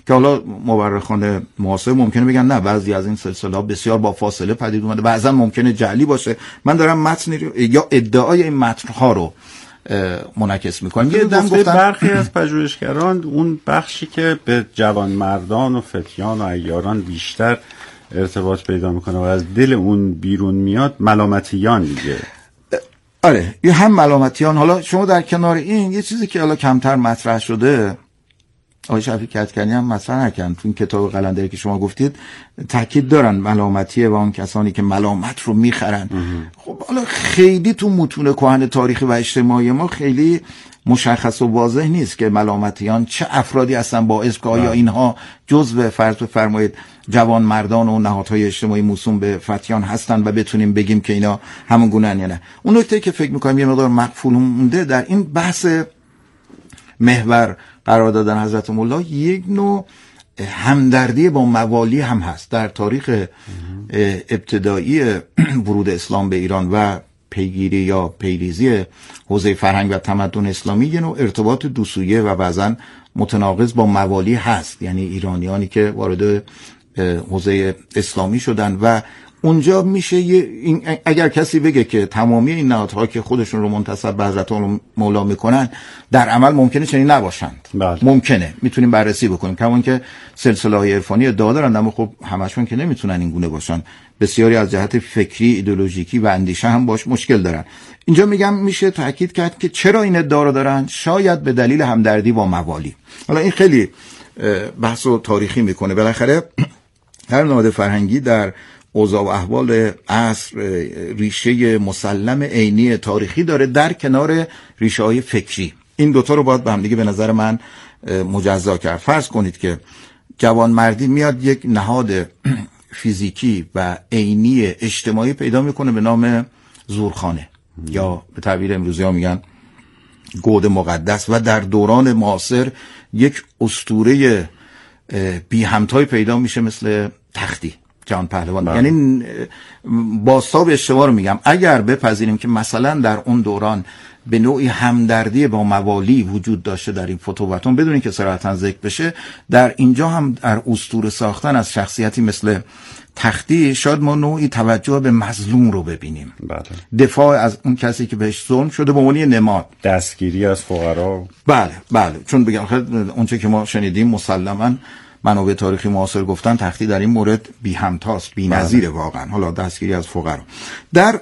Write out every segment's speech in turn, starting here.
که حالا مورخان معاصر ممکنه بگن نه، بعضی از این سلسله‌ها بسیار با فاصله پدید اومده، بعضا ممکنه جعلی باشه. من دارم متن یا ادعای این متن‌ها رو منعکس می‌کنم. یه دم گفتن برخی از پژوهشگران اون بخشی که به جوانمردان و فتیان و عیاران بیشتر ارتباط پیدا میکنه و از دل اون بیرون میاد ملامتیان دیگه. آره، یه هم ملامتیان. حالا شما در کنار این یه چیزی که حالا کمتر مطرح شده، آقای شفیع کدکنی هم مطرح نکردن تو این کتاب قلندری که شما گفتید، تاکید دارن ملامتیه و اون کسانی که ملامت رو میخرن. خب حالا خیلی تو متون کهن تاریخی و اجتماعی ما خیلی مشخص و واضح نیست که ملامتیان چه افرادی هستن، باعث که آیا اینها جزو فرض بفرمایید جوان مردان و نهادهای اجتماعی موسوم به فتیان هستن و بتونیم بگیم که اینا همون گونه‌ان یا نه. اون نکته که فکر می‌کنم یه مقدار مغفول مونده در این بحث محور قرار دادن حضرت مولا، یک نوع همدردی با موالی هم هست. در تاریخ ابتدایی ورود اسلام به ایران و پیگیری یا پیریزی حوزه فرهنگ و تمدن اسلامی یه نوع ارتباط دوسویه و بعضن متناقض با موالی هست، یعنی ایرانیانی که وارد حوزه اسلامی شدن و اونجا میشه اگر کسی بگه که تمامی این نهادها که خودشون رو منتسب به حضرت مولا میکنن در عمل ممکنه چنین نباشند. بله. ممکنه، میتونیم بررسی بکنیم، کما که سلسله‌های عرفانی ادعا دارن، اما خب همشون که نمیتونن این گونه باشن، بسیاری از جهت فکری، ایدئولوژیکی و اندیشه هم باش مشکل دارن. اینجا میگم میشه تاکید کرد که چرا این ادعا رو دارن، شاید به دلیل همدردی با موالی. حالا این خیلی بحث و تاریخی میکنه. بالاخره هر نهاد فرهنگی در اوضاع و احوال عصر ریشه مسلم عینی تاریخی داره در کنار ریشه های فکری. این دوتا رو باید به هم دیگه به نظر من مجزا کرد. فرض کنید که جوانمردی میاد یک نهاد فیزیکی و عینی اجتماعی پیدا میکنه به نام زورخانه یا به تعبیر امروزی ها میگن گود مقدس و در دوران معاصر یک اسطوره بی همتای پیدا میشه مثل تختی جهان پهلوان. یعنی بازتاب اشتباه رو میگم، اگر بپذیریم که مثلا در اون دوران به نوعی همدردی با موالی وجود داشته در این فتوحاتون بدون اینکه صراحتاً ذکر بشه، در اینجا هم در اسطوره ساختن از شخصیتی مثل تختی شاید ما نوعی توجه به مظلوم رو ببینیم. بله. دفاع از اون کسی که بهش ظلم شده به عنوان نماد، دستگیری از فقرا. بله چون بگم اونچه که ما شنیدیم مسلماً منابع تاریخی معاصر گفتن تختی در این مورد بی همتاست، بی نظیره واقعا. حالا دستگیری از فقرا در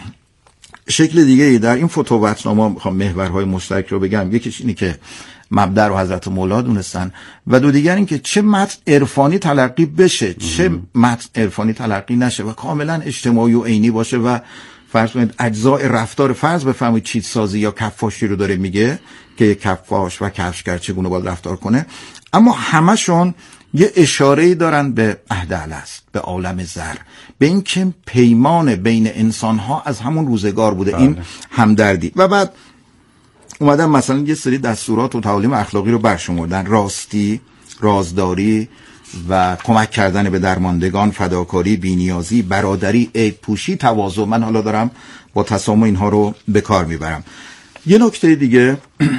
شکل دیگه در این فتوحاتنامه میخوام محورهای مشترک رو بگم. یکیش اینه که مبدأ رو حضرت مولا دونستن و دو دیگر این که چه متن عرفانی تلقی بشه چه متن عرفانی تلقی نشه و کاملا اجتماعی و عینی باشه و فرض کنید اجزاء رفتار، فرض بفرمایید چیتسازی یا کفاشی رو داره میگه که کفاش و کفشگر چگونه باید رفتار کنه، اما همشون یه اشاره‌ای دارن به عهد الست، به عالم زر، به این که پیمان بین انسان‌ها از همون روزگار بوده. این همدردی. و بعد اومدن مثلا یه سری دستورات و تعالیم اخلاقی رو برشمردن: راستی، رازداری و کمک کردن به درماندگان، فداکاری، بی‌نیازی، برادری، عیب پوشی، تواضع. من حالا دارم با تسامح اینها رو به کار میبرم. یه نکته دیگه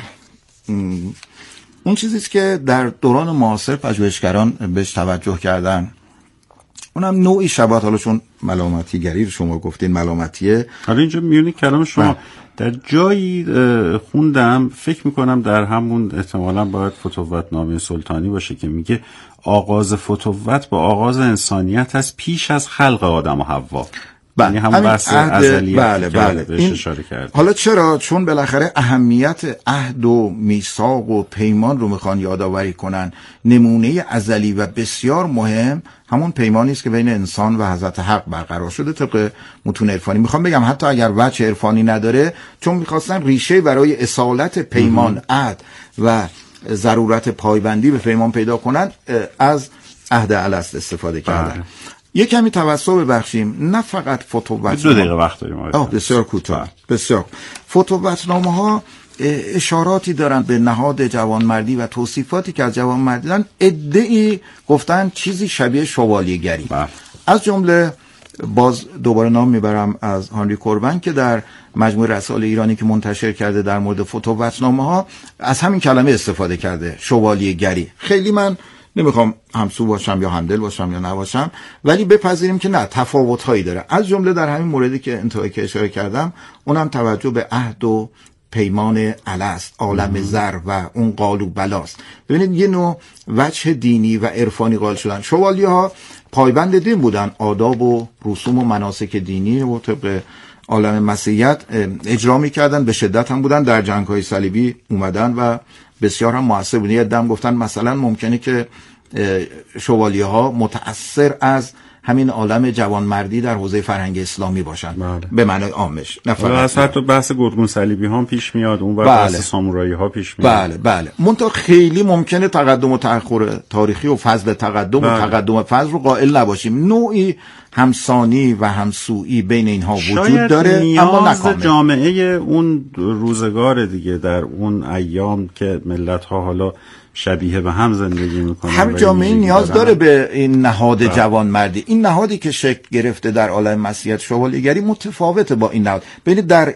اون چیزیست که در دوران معاصر پژوهشگران بهش توجه کردن، اونم نوعی شباهت، حالا چون ملامتی گری رو شما گفتین ملامتیه. حالا اینجا میونی کلام شما در جایی خوندم، فکر میکنم در همون احتمالاً باید فتوحاتنامه سلطانی باشه که میگه آغاز فتوحات با آغاز انسانیت هست پیش از خلق آدم و حوا. یعنی همون بحث ازلیت بله. بهش اشاره کرد. حالا چرا؟ چون بالاخره اهمیت عهد و میثاق و پیمان رو میخوان یادآوری کنن. نمونه ازلی و بسیار مهم همون پیمانی است که بین انسان و حضرت حق برقرار شده طبق متون عرفانی. میخوام بگم حتی اگر وجه عرفانی نداره، چون میخواستن ریشه برای اصالت پیمان، عهد و ضرورت پایبندی به پیمان پیدا کنن، از عهد الست استفاده کردن. یه کمی توسع ببخشیم، نه فقط فتوحات، 2 دقیقه وقت داریم. بسیار کوتاه. بسیار فتوحاتنامه ها اشاراتی دارن به نهاد جوانمردی و توصیفاتی که از جوانمردی دارن. ادعی گفتن چیزی شبیه شوالیه‌گری. از جمله باز دوباره نام میبرم از هانری کوربن که در مجموع رسائل ایرانی که منتشر کرده در مورد فتوحاتنامه ها از همین کلمه استفاده کرده، شوالیه‌گری. خیلی من نمیخوام همسو باشم یا همدل باشم یا نباشم، ولی بپذیریم که نه، تفاوت‌هایی داره. از جمله در همین موردی که انتهایی که اشاره کردم، اونم توجه به عهد و پیمان الست، عالم زر و اون قال و بلاست. ببینید یه نوع وجه دینی و عرفانی قائل شدن. شوالیه ها پایبند دین بودن، آداب و رسوم و مناسک دینی و طبق عالم مسیحیت اجرا می‌کردن، به شدت هم بودن، در جنگ‌های صلیبی اومدن و بسیار هم مؤثر بودن. یه عده‌ام گفتن مثلا ممکنه که شوالیه ها متأثر از همین عالم جوانمردی در حوزه فرهنگ اسلامی باشن. بله. به معنای عامش، نه فقط حتی بحث گرگون صلیبی ها پیش میاد، اون بحث سامورایی ها پیش میاد. بله منتها خیلی ممکنه تقدم و تأخر تاریخی و فضل تقدم و تقدم فضل رو قائل نباشیم. نوعی همسانی و همسویی بین اینها وجود داره، اما نکامل. جامعه اون روزگار دیگه، در اون ایام که ملت ها حالا شبیه به هم زندگی میکنن، هم جامعه نیاز داره به این نهاد جوانمردی. این نهادی که شکل گرفته در عالم مسیحیت شوالیه‌گری متفاوته با این نهاد. ببینید در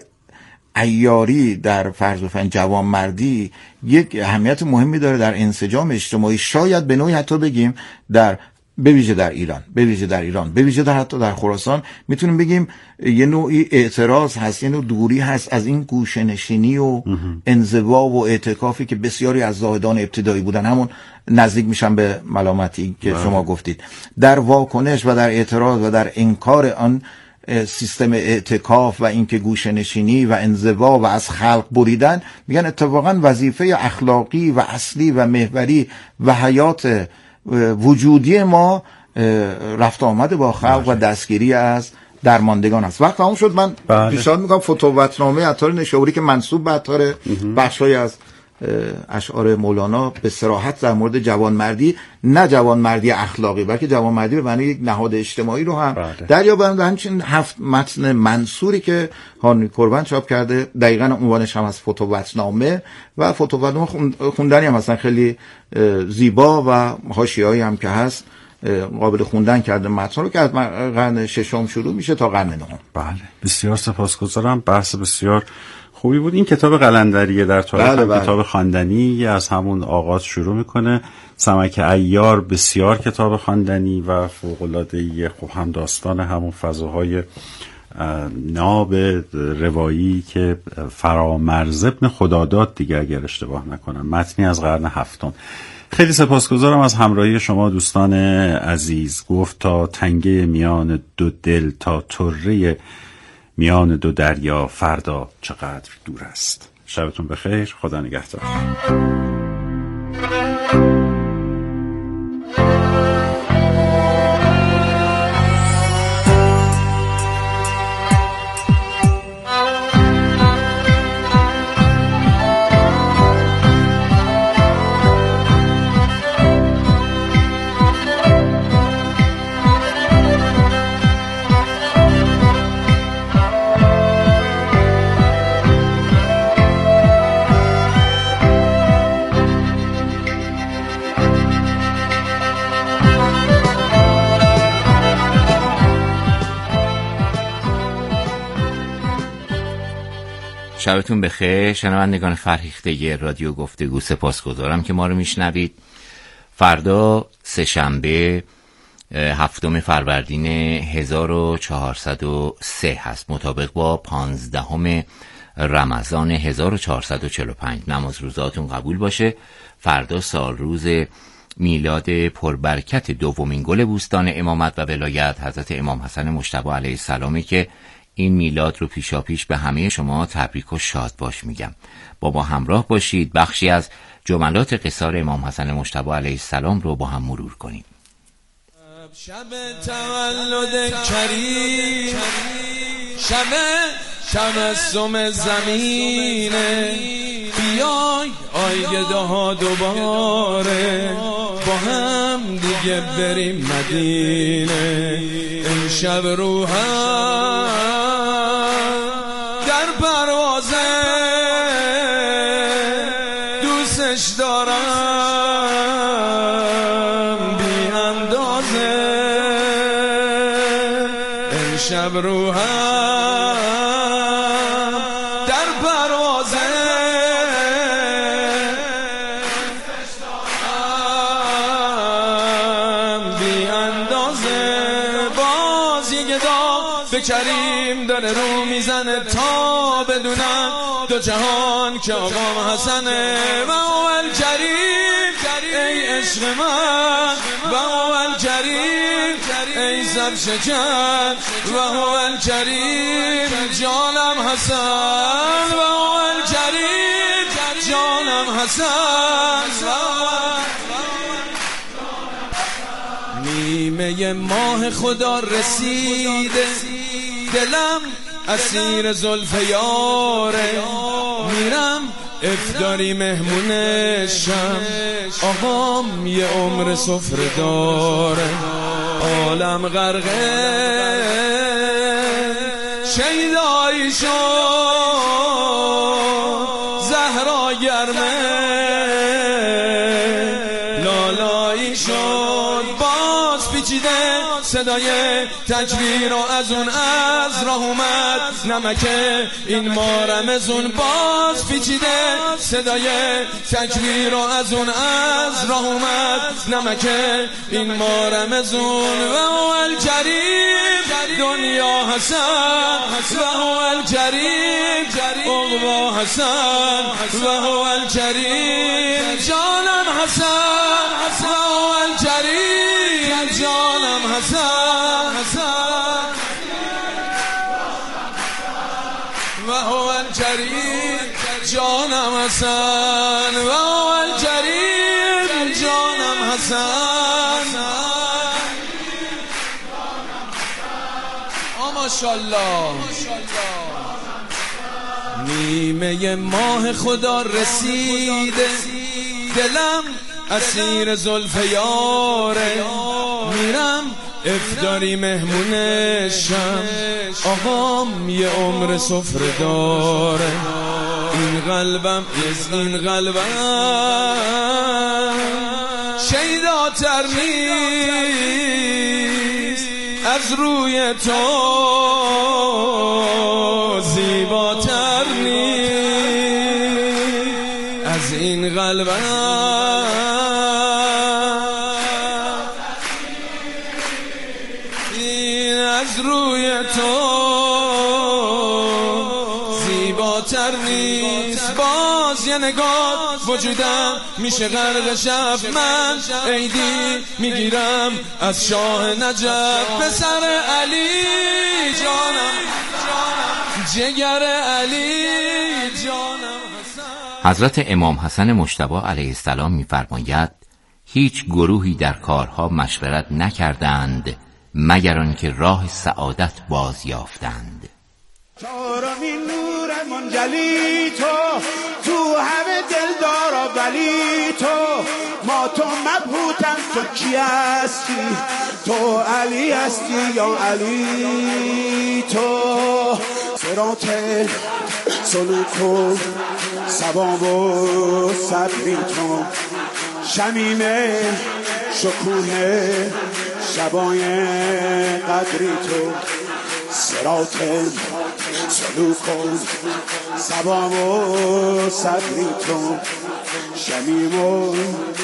عیاری، در فرض و فن جوانمردی یک اهمیت مهمی داره در انسجام اجتماعی. شاید به نوعی حتی بگیم به ویژه در ایران، به ویژه در حتی در خراسان میتونیم بگیم یه نوعی اعتراض هست، یه نوع دوری هست از این گوشه‌نشینی و انزوا و اعتکافی که بسیاری از زاهدان ابتدایی بودن، همون نزدیک میشن به ملامتی که شما گفتید. در واکنش و در اعتراض و در انکار آن سیستم اعتکاف و اینکه گوشه‌نشینی و انزوا و از خلق بریدن، میگن اتفاقا وظیفه اخلاقی و اصلی و محوری و حیات وجودی ما رفت آمد با خلق و دستگیری از درماندگان است. وقت تمام شد. من پیشنهاد میکنم فتوتنامه عطار نشابوری که منسوب به عطار، بخشای از اشعار مولانا به صراحت در مورد جوانمردی، نه جوانمردی اخلاقی بلکه جوانمردی به معنی یک نهاد اجتماعی رو هم دریابند. همچنین 7 متن منصوری که هانوی کربن چاپ کرده، دقیقاً عنوانش هم از فتوتنامه و فتوتنامه خوندنی هم هستن، خیلی زیبا و حاشیه‌ای هم که هست قابل خوندن کرده. متن رو که از قرن 6 شروع میشه تا قرن 9. بله، بسیار سپاسگزارم. بحث بسیار خوبی بود. این کتاب قلندریه در تاریخ، کتاب خواندنی از همون آغاز شروع میکنه. سمک عیار بسیار کتاب خواندنی و فوق‌العاده‌ای، خب هم داستان همون فضاهای ناب روایی که فرامرز ابن خداداد دیگه اگر اشتباه نکنم، متنی از قرن 7. خیلی سپاسگزارم از همراهی شما دوستان عزیز. گفت تا تنگه میان دو دل، تا طره میان دو دریا، فردا چقدر دور است. شبتون بخیر، خدا نگهدار. شبتون بخیر شنوندگان فرهیخته رادیو گفتگو. سپاسگزارم که ما رو میشنوید. فردا سه‌شنبه 7 فروردین 1403 هست، مطابق با 15 رمضان 1445. نماز روزاتون قبول باشه. فردا سال روز میلاد پربرکت دومین گل بوستان امامت و ولایت حضرت امام حسن مجتبی علیه السلامی که این میلاد رو پیشاپیش به همه شما تبریک و شاد باش میگم. با ما همراه باشید، بخشی از جملات قصار امام حسن مجتبی علیه السلام رو با هم مرور کنیم. شب تولد کریم، شب تبسم زمینه، بیای آیده ها دوباره با هم دیگه بریم مدینه. امشب روحم در پروازه، دوستش دارم بی اندازه. امشب روحم در پروازه، اندازه باز یه گدا به کریم داره رو میزنه تا بدونن دو جهان که آقام حسنه و اول کریم ای عشق من و اول کریم ای زب شکن و اول کریم جانم حسن و اول کریم جانم حسن نیمه ماه خدا رسیده دلم اسیر زلف یاره میرم افطاری مهمونشم آقام یه عمر سفره داره عالم غرقه شیدایی شد زهرا گرمه لالایی شد باز پیچیده صدای تکبیر و از اون از راه اومد نمک این ماه رمضون باز پیچیده صدای تکبیر و از اون از راه اومد نمک این ماه رمضون و هو الکریم دنیا حسن و هو الکریم عقبا حسن و هو الکریم جانم حسن و هو الکریم جانم حسن و هو الکریم جانم حسن و هو الکریم جانم حسن ماشاءالله نیمه ماه خدا رسیده دلم اسیر زلف یاره میرم افطاری مهمونشم آقام یه عمر سفره داره این قلبم شیداتر نیست از روی تو زیباتر نیست از این قلبم این از روی تو زیباتر نیست باز یه نگاه وجودم میشه غرق شب من عیدی میگیرم از شاه نجف پسر علی جانم جگر علی جانم حضرت امام حسن مجتبی علیه السلام می‌فرماید هیچ گروهی در کارها مشورت نکردند مگر آنکه راه سعادت باز یافتند. چهارمین نور منجلی تو همه دلدارا ولی ما تو مبهوتم تو کی هستی تو علی هستی یا علی تو صراط سلوک و ثواب و صبری تو شمیم شکوه شبای قدری تو صراط سلوک و ثواب و صبری تو شمیم و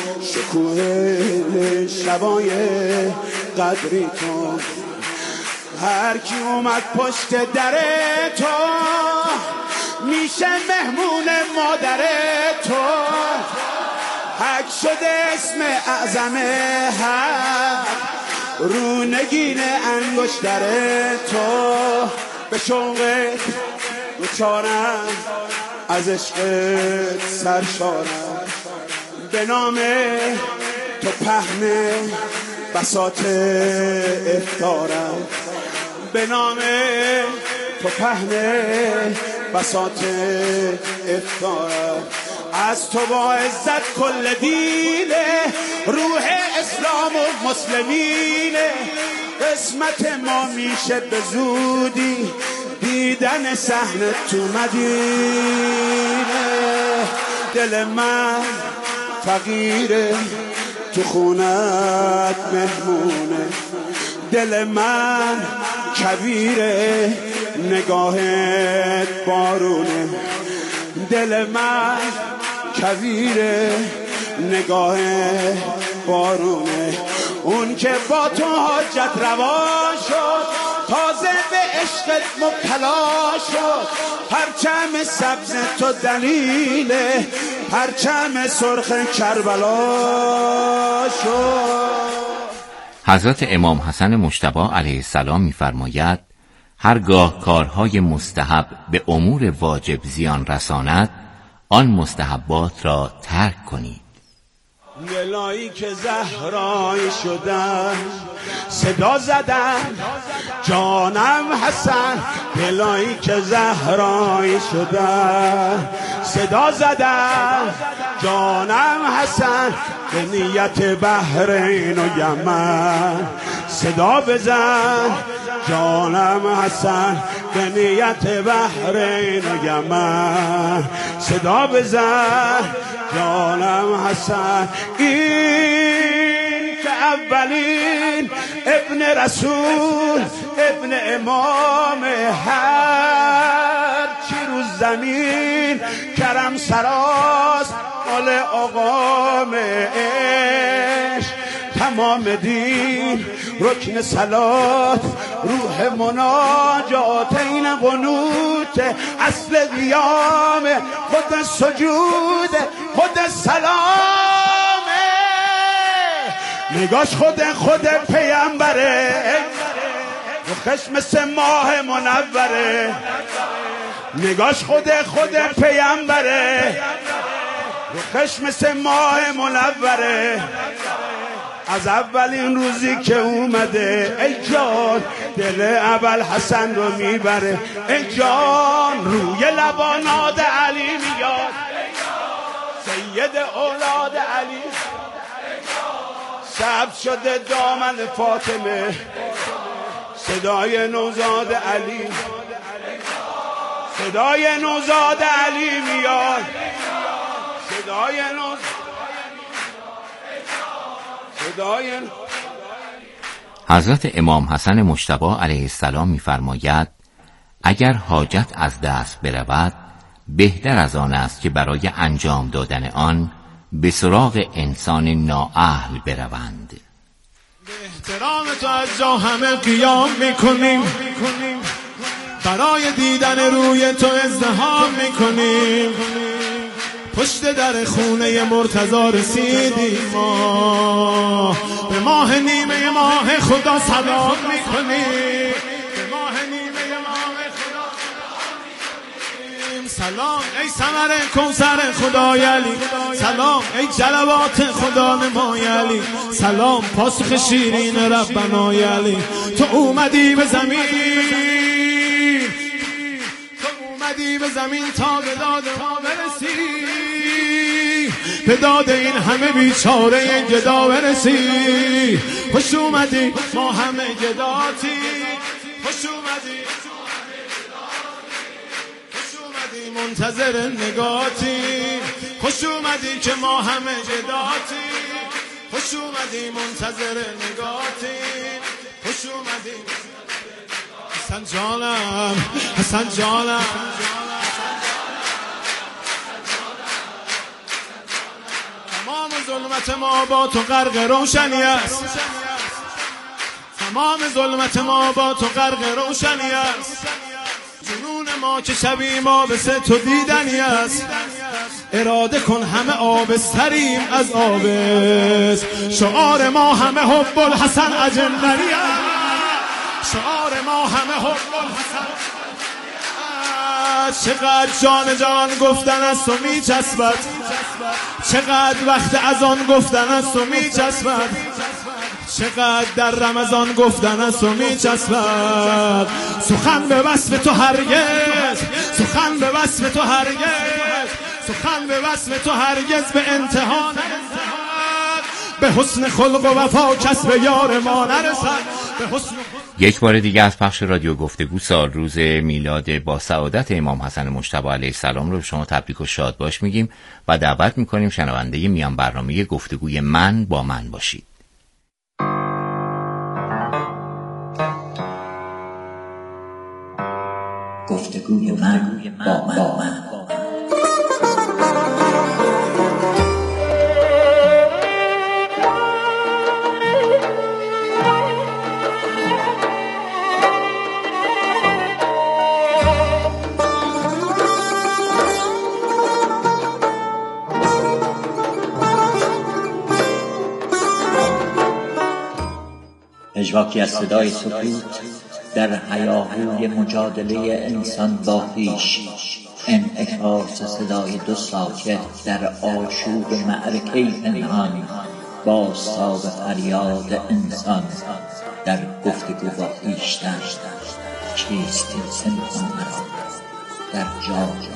شکوه شبای قدری تو هر کی اومد پشت در تو میشه مهمون مادر تو حق شده اسم اعظم حق رو نگین انگشتر تو به شوقت دوچارم از عشقت سرشارم به نام تو پهن بساط افطارم به نام تو پهن بساط افطارم از تو با عزت کل دینه روح اسلام و مسلمینه قسمت ما میشه به زودی دیدن صحنه تو مدینه دل من فقیره تو خونت مهمونه دل من کبیره نگاهت بارونه دل من کویره نگاه بارونه اون که با تو حاجت روا شد، تازه به عشقت مبتلا شد. پرچم سبز تو دلیل پرچم سرخ کربلا شد. حضرت امام حسن مجتبی علیه السلام می‌فرماید هرگاه کارهای مستحب به امور واجب زیان رساند، آن مستحبات را ترک کنید. دلایی که زهرایی شدن صدا زدن، جانم حسن. دلایی که زهرایی شدن صدا زدن، جانم حسن. به نیت بحرین و یمن صدا بزن، جانم حسن. به نیت بحرین و یمن صدا بزن، جانم حسن. این که اولین ابن رسول، ابن امام هر چی رو زمین، کرم سراست مال آقام عشق. تمام دین رکن صلات، روح مناجات، این قنوت اصل قیام، خود سجود خود سلامه. نگاش خود پیامبره، رخش مثل ماه منوره. نگاش خود پیامبره، رخش مثل ماه منوره. از اولین روزی که اومده ای جان، دل ابوالحسن رو میبره. ای جان روی لبانات علی میاد، سید اولاد علی. سبز شده دامن فاطمه، صدای نوزاد علی، صدای نوزاد علی میاد، صدای حضرت امام حسن مجتبی علیه السلام می‌فرماید اگر حاجت از دست برود، بهتر از آن است که برای انجام دادن آن به سراغ انسان نااهل بروند. به احترام تو از جا همه قیام میکنیم، برای دیدن روی تو ازدحام میکنیم. پشت در خونه مرتضی رسیدیم ما، به ماه نیمه ماه خدا سلام میکنیم. به ماه نیمه ماه خدا سلام میکنیم. سلام ای ثمر کوثر خدای علی، سلام ای جلوات خدا نمای علی، سلام پاسخ شیرین ربنای علی. تو اومدی به زمین، تو اومدی به زمین تا به داد ما برسی، به داد این همه بیچاره گدا برسی. خوش اومدی ما همه گداتی، خوش اومدی، خوش اومدی منتظر نگاتی، خوش اومدی که ما همه گداتی، خوش اومدی منتظر نگاتی، خوش اومدی حسن جانم، حسن جانم. تمام ظلمت ما با تو غرق روشنی است، تمام ظلمت ما با تو غرق روشنی است. جنون ما که شبی ما به سه تو دیدنی است. اراده کن همه آبستریم از آبست، شعار ما همه حب الحسن اجندری است. شعار ما همه حب الحسن. چقدر جان جان گفتن از تو میچسبد، چقدر وقت از آن گفتن از تو میچسبد، چقدر در رمضان گفتن از تو میچسبد. سخن به وصف تو هرگز، سخن به وصف تو هرگز، سخن به وصف تو هرگز به انتها نرسد. به حسن خلق و وفا کس به یار ما نرسد. یک بار دیگه از پخش رادیو گفتگو سال روز میلاد با سعادت امام حسن مجتبی علیه السلام رو به شما تبریک و شاد باش میگیم و دعوت میکنیم شنونده میان برنامه گفتگوی من با من باشید. گفتگوی من با من. پژواکی از صدای سکوت در هیاهوی مجادله انسان با خویش، انعکاس صدای دو ساکت در آشوب معرکه پنهان، بازتاب فریاد انسان در گفتگو با خویشتن. چیست این پنهان مرا در جا؟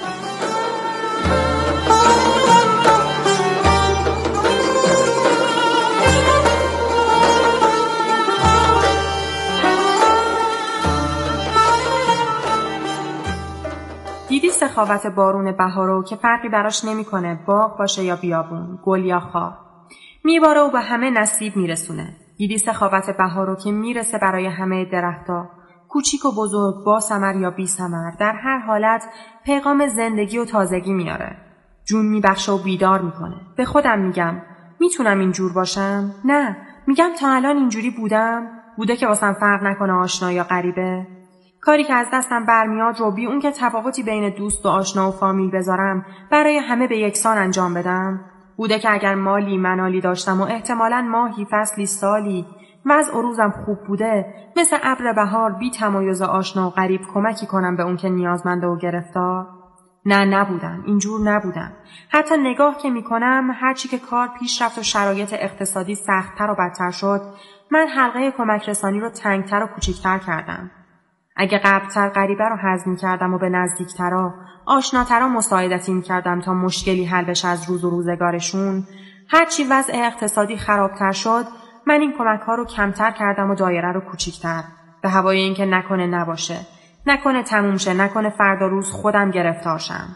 دیدی سخاوت بارون بهارو که فرقی براش نمیکنه باغ باشه یا بیابون، گل یا خار، میباره و به همه نصیب میرسونه. دیدی سخاوت بهارو که میرسه برای همه درختا، کوچیک و بزرگ، با ثمر یا بی ثمر، در هر حالت پیغام زندگی و تازگی میاره. جون میبخشه و بیدار میکنه. به خودم میگم میتونم اینجور باشم؟ نه، میگم تا الان اینجوری بوده که واسم فرق نکنه آشنا یا غریبه. کاری که از دستم برمیاد رو بی اون که تفاوتی بین دوست و آشنا و فامیل بذارم برای همه به یکسان انجام بدم. بوده که اگر مالی منالی داشتم و احتمالاً ماهی، فصلی، سالی وضع و روزم خوب بوده، مثل ابر بهار بی تمایز آشنا و غریب کمکی کنم به اون که نیازمنده و گرفتار. نه، نبودم، اینجور نبودم. حتی نگاه که میکنم هرچی که کار پیش رفت و شرایط اقتصادی سخت‌تر و بدتر شد، من حلقه کمک رسانی رو تنگتر و کوچیکتر کردم. اگه قبل‌تر غریبه رو هضم می‌کردم و به نزدیکترا، آشناترا مساعدتی می‌کردم تا مشکلی حل بشه از روز و روزگارشون، هرچی وضع اقتصادی خرابتر شد، من این کمک‌ها رو کمتر کردم و دایره رو کوچیک‌تر، به هوای این که نکنه نباشه، نکنه تموم شه، نکنه فردا روز خودم گرفتار شم.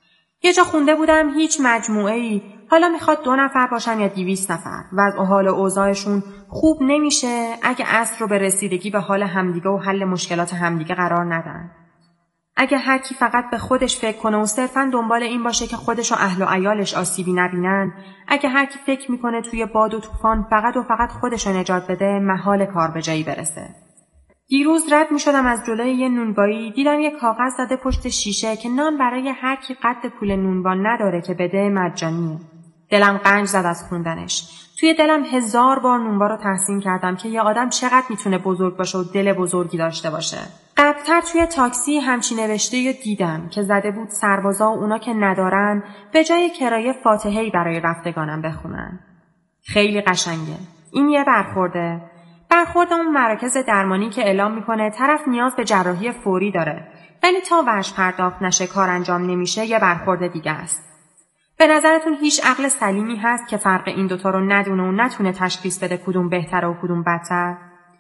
یه جا خونده بودم هیچ مجموعه‌ای حالا میخواد 2 نفر باشن یا 200 نفر، وضع و حال و اوضاعشون خوب نمیشه اگه اصل رو به رسیدگی به حال همدیگه و حل مشکلات همدیگه قرار ندن. اگه هر کی فقط به خودش فکر کنه و صرفاً دنبال این باشه که خودش و اهل و عیالش آسیبی نبینن، اگه هر کی فکر میکنه توی باد و طوفان فقط و فقط خودش رو نجات بده، محال کار به جایی برسه. دیروز رد می شدم از جلوی یه نونوایی، دیدم یه کاغذ زده پشت شیشه که نان برای هر کی قد پول نونوان نداره که بده مجانیه. دلم قنج زد از خوندنش. توی دلم 1000 بار نونوا رو تحسین کردم که یه آدم چقدر میتونه بزرگ باشه و دل بزرگی داشته باشه. قبلتر توی تاکسی همچین نوشته دیدم که زده بود سربازا و اونا که ندارن به جای کرایه فاتحه‌ای برای رفتگانم بخونن. خیلی قشنگه. این یه برخورد اون مراکز درمانی که اعلام میکنه طرف نیاز به جراحی فوری داره، ولی تا وجه پرداخت نشه کار انجام نمیشه، یه برخورد دیگه است. به نظرتون هیچ عقل سلیمی هست که فرق این دوتا رو ندونه و نتونه تشخیص بده کدوم بهتره و کدوم بدتر؟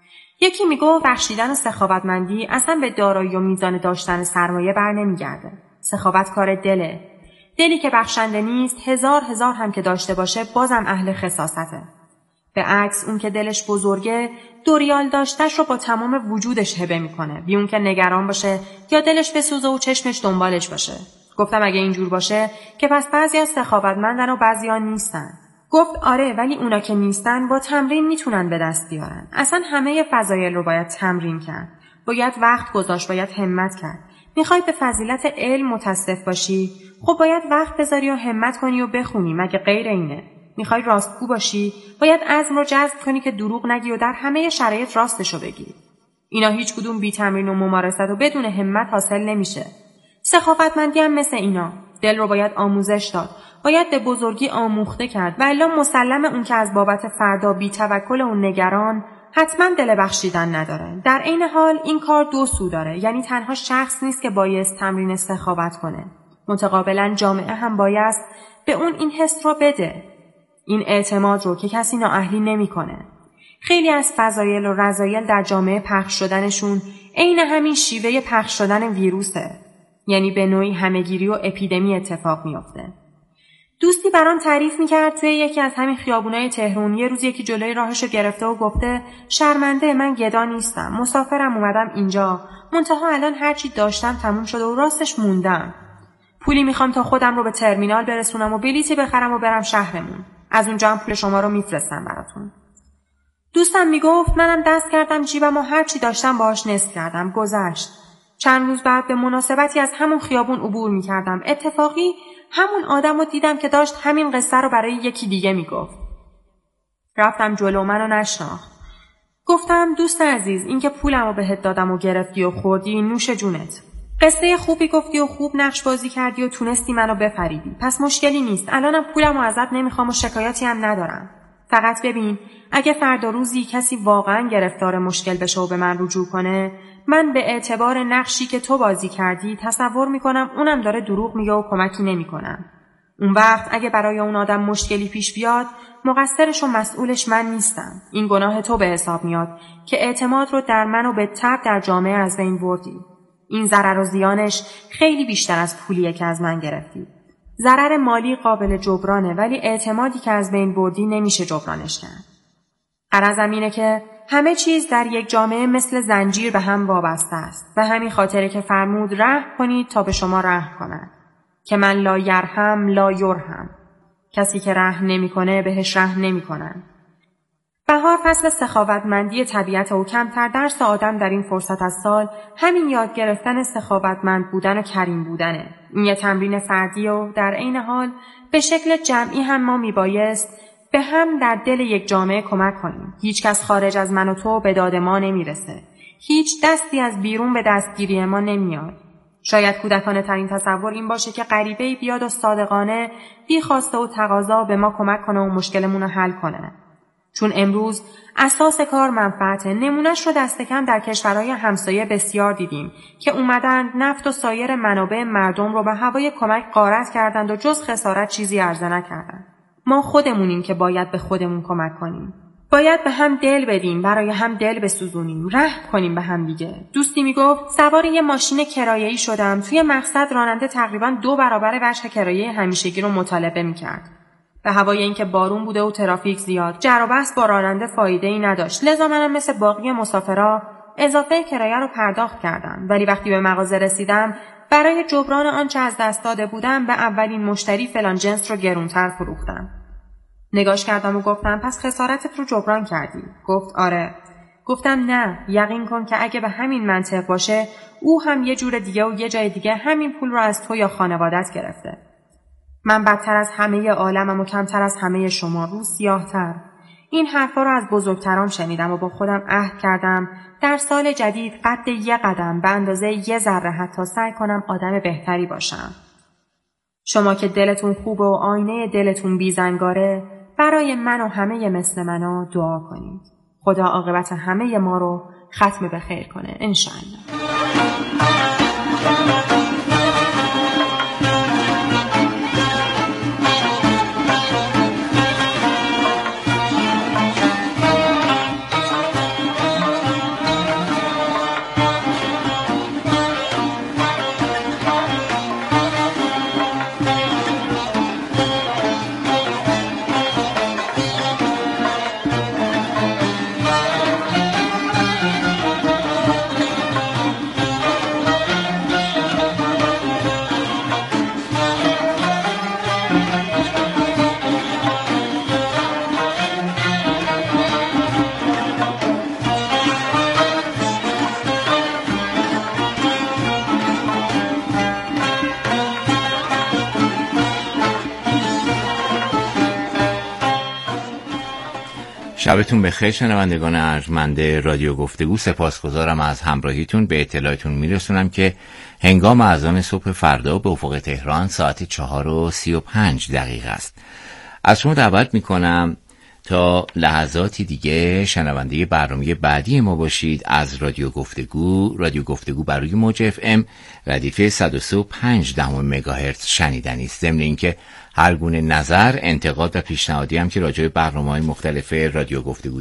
یکی میگه بخشیدن و سخاوتمندی اصلا به دارایی و میزان داشتن سرمایه بر نمیگرده. سخاوت کار دله. دلی که بخشنده نیست 1000 هم که داشته باشه بازم اهل خساسته. به عکس اون که دلش بزرگه 2 ریال داشتش رو با تمام وجودش هبه میکنه، بی اون که نگران باشه یا دلش بسوزه و چشمش دنبالش باشه. گفتم اگه اینجور باشه که پس بعضیا سخاوتمندن و بعضیا نیستن. گفت آره، ولی اونا که نیستن با تمرین میتونن به دست بیارن. اصلا همه فضایل رو باید تمرین کرد. باید وقت گذاشت، باید همت کرد. میخوای به فضیلت علم متصف باشی؟ خب باید وقت بذاری و همت کنی و بخونی، مگه غیر اینه؟ میخوای راستگو باشی؟ باید عزم رو جذب کنی که دروغ نگی و در همه شرایط راستشو بگی. اینا هیچ کدوم بی تمرین و ممارست و بدون همت حاصل نمیشه. سخاوتمندی هم مثل اینا. دل رو باید آموزش داد. باید به بزرگی آموخته کرد. و الا مسلم اون که از بابت فردا بی توکل و نگران حتما دل بخشیدن نداره. در عین حال این کار 2 سو داره. یعنی تنها شخص نیست که بایست تمرین سخاوت کنه. متقابلا جامعه هم بایست به اون این حس رو بده. این اعتماد رو که کسی نااهلی نمی‌کنه. خیلی از فضایل و رذایل در جامعه پخش شدنشون عین همین شیوه پخش شدن ویروسه. یعنی به نوعی همه‌گیری و اپیدمی اتفاق میفته. دوستی برام تعریف میکرد توی یکی از همین خیابونای تهران یه روز یکی جلوی راهشو گرفته و گفته شرمنده، من گدا نیستم، مسافرم، اومدم اینجا، منتها الان هرچی داشتم تموم شده و راستش موندم. پولی میخوام تا خودم رو به ترمینال برسونم و بلیطی بخرم و برم شهرمون. از اونجا هم پول شما رو میفرستم براتون. دوستم میگفت منم دست کردم جیبم و هرچی داشتم باهاش نصف کردم. گذشت. چند روز بعد به مناسبتی از همون خیابون عبور میکردم. اتفاقی همون آدم رو دیدم که داشت همین قصه رو برای یکی دیگه میگفت. رفتم جلو، منو نشناخت. گفتم دوست عزیز، این که پولمو بهت دادم و گرفتی و خوردی نوش جونت. قصه خوبی گفتی و خوب نقش بازی کردی و تونستی منو بفریبی. پس مشکلی نیست. الانم پولمو ازت نمیخوام و شکایتی هم ندارم. فقط ببین، اگه فردا روزی کسی واقعا گرفتار مشکل بشه و به من رجوع کنه، من به اعتبار نقشی که تو بازی کردی تصور میکنم اونم داره دروغ میگه و کمکی نمیکنم. اون وقت اگه برای اون آدم مشکلی پیش بیاد، مقصرش و مسئولش من نیستم. این گناه تو به حساب میاد که اعتماد رو در من و به تبع در جامعه از بین بردی. این ضرر و زیانش خیلی بیشتر از پولیه که از من گرفتی. ضرر مالی قابل جبرانه، ولی اعتمادی که از بین بردی نمیشه جبرانش کرد. غرضم اینه که همه چیز در یک جامعه مثل زنجیر به هم وابسته است. به همین خاطره که فرمود رحم کنید تا به شما رحم کنند. که من لا یرحم لا یرحم. کسی که رحم نمیکنه بهش رحم نمیکنن. بهار فصل سخاوتمندی طبیعت و کمتر درس آدم در این فرصت از سال همین یاد گرفتن سخاوتمند بودن و کریم بودنه. این یه تمرین فردی و در عین حال به شکل جمعی هم ما میبایست به هم در دل یک جامعه کمک کنیم. هیچ کس خارج از من و تو به داد ما نمیرسه. هیچ دستی از بیرون به دستگیری ما نمیاد. شاید کودکانه ترین تصور این باشه که غریبه‌ای بیاد و صادقانه بی خواسته و تقاضا به ما کمک کنه و مشکلمون رو حل کنه. چون امروز اساس کار منفعته. نمونهش رو دست کم در کشورهای همسایه بسیار دیدیم که اومدن نفت و سایر منابع مردم رو به هوای کمک غارت کردند و جز خسارت چیزی عرضه نکردند. ما خودمونیم که باید به خودمون کمک کنیم. باید به هم دل بدیم، برای هم دل بسوزونیم، رحم کنیم به هم دیگه. دوستی میگفت سوار یه ماشین کرایه‌ای شدم. توی مقصد راننده تقریباً 2 برابر وجه کرایه همیشگی رو مطالبه میکرد. به هوای اینکه بارون بوده و ترافیک زیاد، جر و بحث با راننده فایده‌ای نداشت. لذا منم مثل باقی مسافرها اضافه کرایه رو پرداخت کردم. ولی وقتی به مغازه رسیدم، برای جبران آنچه از دست داده بودم به اولین مشتری فلان جنس رو گرونتر فروختم. نگاش کردم و گفتم پس خسارتت رو جبران کردی؟ گفت آره. گفتم نه، یقین کن که اگه به همین منطق باشه، او هم یه جور دیگه و یه جای دیگه همین پول رو از تو یا خانوادت گرفته. من بدتر از همه عالمم و کمتر از همه شما، رو سیاه‌تر. این حرفا رو از بزرگترام شنیدم و با خودم عهد کردم در سال جدید قد 1 قدم به اندازه 1 ذره حتی سعی کنم آدم بهتری باشم. شما که دلتون خوبه و آینه دلتون بیزنگاره، برای من و همه مثل منا دعا کنید. خدا عاقبت همه ما رو ختم به خیر کنه انشاءالله. شبتون بخیر شنوندگان ارجمند رادیو گفتگو. سپاسگزارم از همراهیتون. به اطلاعتون میرسونم که هنگام اذان صبح فردا به افق تهران ساعت 4:35 است. از شما دعوت میکنم تا لحظاتی دیگه شنونده برنامه بعدی ما باشید از رادیو گفتگو. رادیو گفتگو بر روی موج FM ردیف 103.5 مگاهرتز شنیدنی است. ضمن اینکه هر گونه نظر، انتقاد و پیشنهادی هم که راجع به برنامه‌های مختلف رادیو گفتگو